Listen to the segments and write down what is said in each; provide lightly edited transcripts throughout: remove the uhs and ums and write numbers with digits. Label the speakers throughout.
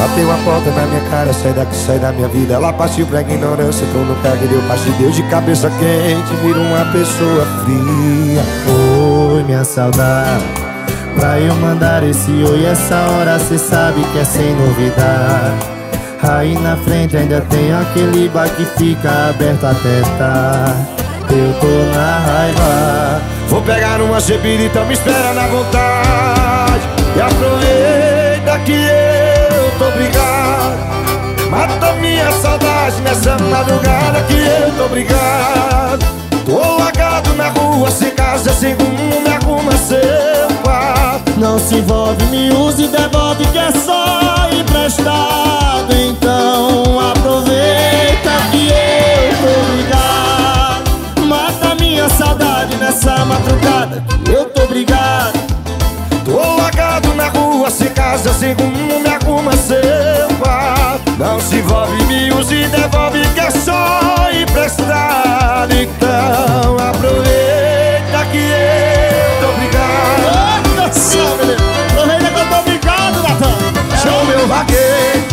Speaker 1: Bateu a porta na minha cara, sai daqui, sai da minha vida. Ela partiu pra ignorância, entrou no carro e deu parte de Deus. De cabeça quente, vira uma pessoa fria.
Speaker 2: Oi, minha saudade, pra eu mandar esse oi essa hora cê sabe que é sem novidade. Aí na frente ainda tem aquele bar que fica aberto até tarde. Eu tô na raiva.
Speaker 1: Vou pegar uma bebida, então me espera na vontade. E aproveita que eu tô brigado. Mata minha saudade nessa madrugada que eu tô brigado. Tô largado na rua, sem casa, sem rumo, me arruma seu quarto.
Speaker 2: Não se envolve, me use e devolve que é só emprestado. Então aproveita que eu tô brigado. Mata minha saudade nessa madrugada que eu tô brigado.
Speaker 1: Tô largado na rua, sem casa, sem rumo, me arruma seu quarto. Não se envolve, me use e devolve que é só emprestado. Então aproveita que eu tô brigado.
Speaker 2: Aproveita que eu tô brigado, Natan.
Speaker 1: Show meu vaqueiro.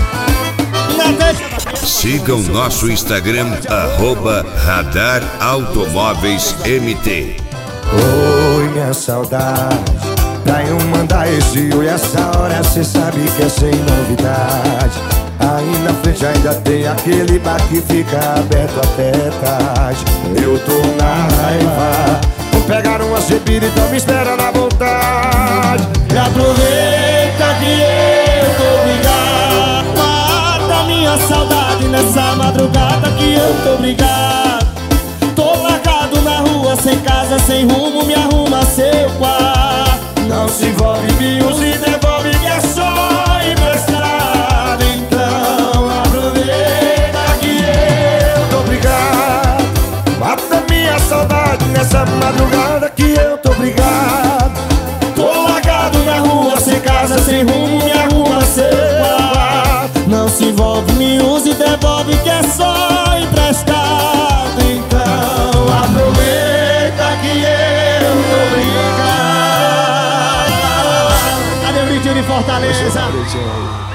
Speaker 3: Siga o nosso Instagram, @Radar Automóveis MT.
Speaker 1: Oi, minha saudade, pra eu mandar esse oi essa hora cê sabe que é sem novidade. Aí na frente ainda tem aquele bar que fica aberto até tarde. Eu tô na raiva. Vou pegar uma bebida, então me espera na vontade.
Speaker 2: E aproveita que eu tô brigado. Mata minha saudade nessa madrugada que eu tô brigado. Tô largado na rua, sem casa, sem rumo, me arruma seu quarto.
Speaker 1: Não se envolve, me use e devolve que é só emprestado. Então aproveita que eu tô brigado. Mata minha saudade nessa madrugada que eu tô brigado.
Speaker 2: Tô largado na rua, sem casa, sem rumo, me arruma seu quarto. Não se envolve, me use e devolve que é só emprestado. Então aproveita que eu tô brigado. Cadê o Vitinho de Fortaleza?